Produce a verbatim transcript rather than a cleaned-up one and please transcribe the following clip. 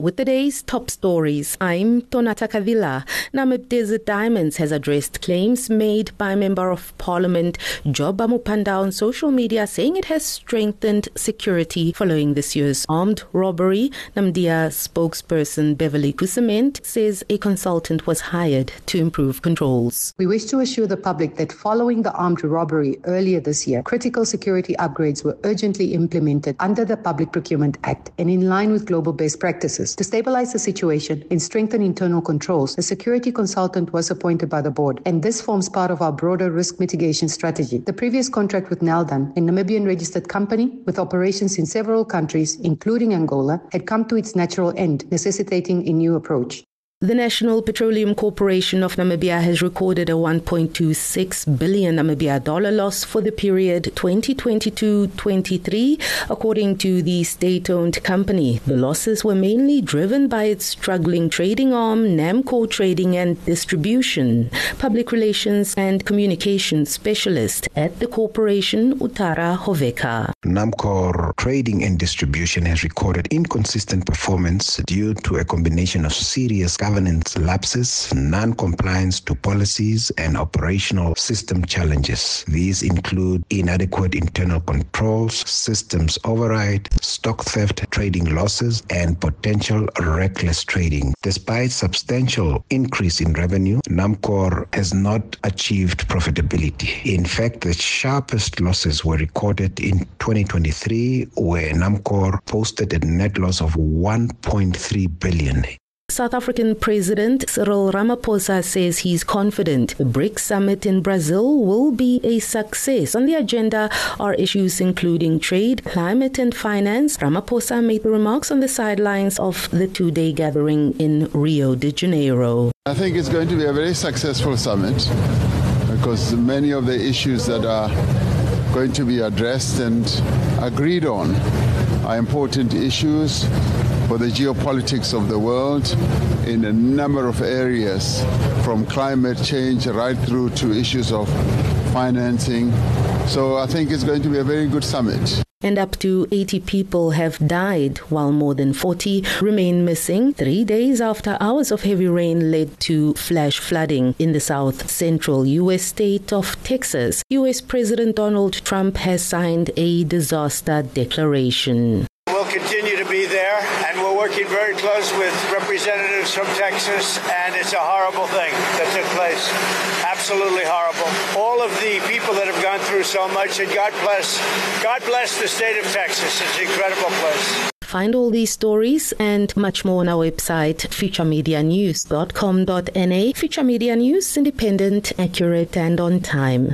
With today's top stories, I'm Tonata Kavila. Namib Desert Diamonds has addressed claims made by Member of Parliament Job Amupanda on social media, saying it has strengthened security following this year's armed robbery. Namibia spokesperson Beverly Kusement says a consultant was hired to improve controls. We wish to assure the public that following the armed robbery earlier this year, critical security upgrades were urgently implemented under the Public Procurement Act and in line with global best practices. To stabilize the situation and strengthen internal controls, a security consultant was appointed by the board, and this forms part of our broader risk mitigation strategy. The previous contract with Neldan, a Namibian registered company with operations in several countries, including Angola, had come to its natural end, necessitating a new approach. The National Petroleum Corporation of Namibia has recorded a one point two six billion Namibia dollar loss for the period twenty twenty-two to twenty-three, according to the state-owned company. The losses were mainly driven by its struggling trading arm, Namcor Trading and Distribution. Public Relations and Communications Specialist at the corporation, Utara Hoveka. Namcor Trading and Distribution has recorded inconsistent performance due to a combination of serious governance lapses, non-compliance to policies, and operational system challenges. These include inadequate internal controls, systems override, stock theft, trading losses, and potential reckless trading. Despite substantial increase in revenue, Namcor has not achieved profitability. In fact, the sharpest losses were recorded in twenty twenty-three, where Namcor posted a net loss of one point three billion dollars. South African President Cyril Ramaphosa says he's confident the BRICS summit in Brazil will be a success. On the agenda are issues including trade, climate and finance. Ramaphosa made the remarks on the sidelines of the two-day gathering in Rio de Janeiro. I think it's going to be a very successful summit because many of the issues that are going to be addressed and agreed on are important issues for the geopolitics of the world in a number of areas, from climate change right through to issues of financing. So I think it's going to be a very good summit. And up to eighty people have died, while more than forty remain missing, three days after hours of heavy rain led to flash flooding in the south-central U S state of Texas. U S President Donald Trump has signed a disaster declaration. We'll continue to be there, and we're working very close with representatives from Texas, and it's a horrible thing that took place. Absolutely horrible. All of the people that have gone through so much, and God bless, God bless the state of Texas. It's an incredible place. Find all these stories and much more on our website, future media news dot com dot n a. Future Media News, independent, accurate, and on time.